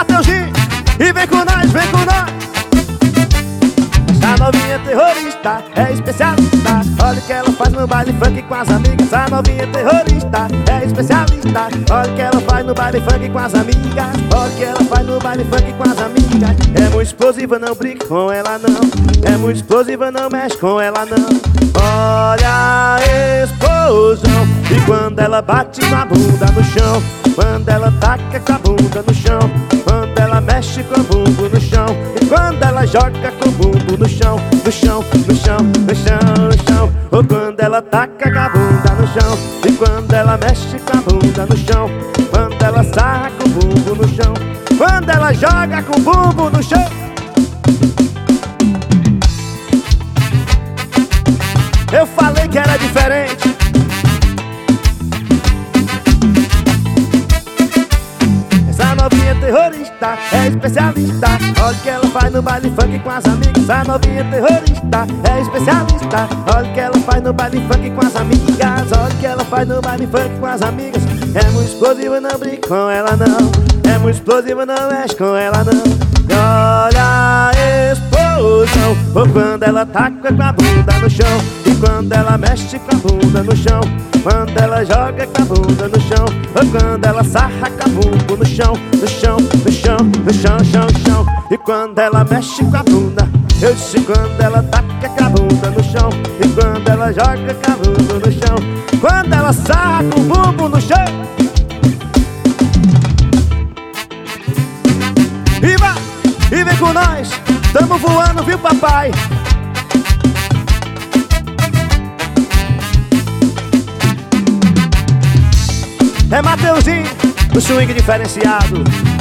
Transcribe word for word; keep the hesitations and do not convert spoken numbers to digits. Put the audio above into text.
Mateuzinho, e vem com nós, vem com nós. Essa novinha terrorista é especialista. Olha o que ela faz no baile funk com as amigas. Essa novinha terrorista é especialista. Olha o que ela faz no baile funk com as amigas. Olha o que ela faz no baile funk com as amigas. É muito explosiva, não brinque com ela não. É muito explosiva, não mexe com ela não. Olha a explosão. E quando ela bate com a bunda no chão, quando ela taca com a bunda no chão, quando ela mexe com o bumbo no chão, e quando ela joga com o bumbo no chão, no chão, no chão, no chão, no chão. Ou quando ela taca com a bunda no chão, e quando ela mexe com a bunda no chão, quando ela sarra com o bumbo no chão, quando ela joga com o bumbo no chão. Eu falei que era diferente. Essa novinha terrorista é especialista. Olha o que ela faz no baile funk com as amigas. Essa novinha terrorista é especialista. Olha o que ela faz no baile funk com as amigas. Olha o que ela faz no baile funk com as amigas. É muito explosiva, não brinque com ela não. É muito explosiva, não mexe com ela não. Olha a explosão. Ou quando ela taca com a bunda no chão, e quando ela mexe com a bunda no chão, quando ela joga com a bunda no chão, ou quando ela sarra com a bunda no chão, no chão, no chão, no chão, chão, chão. E quando ela mexe com a bunda, eu disse quando ela taca com a bunda no chão, e quando ela joga com a bunda no chão, quando ela sarra com o bumbo no chão. E vai, e vem com nós, tamo voando, viu papai? É Mateuzinho, o swing diferenciado.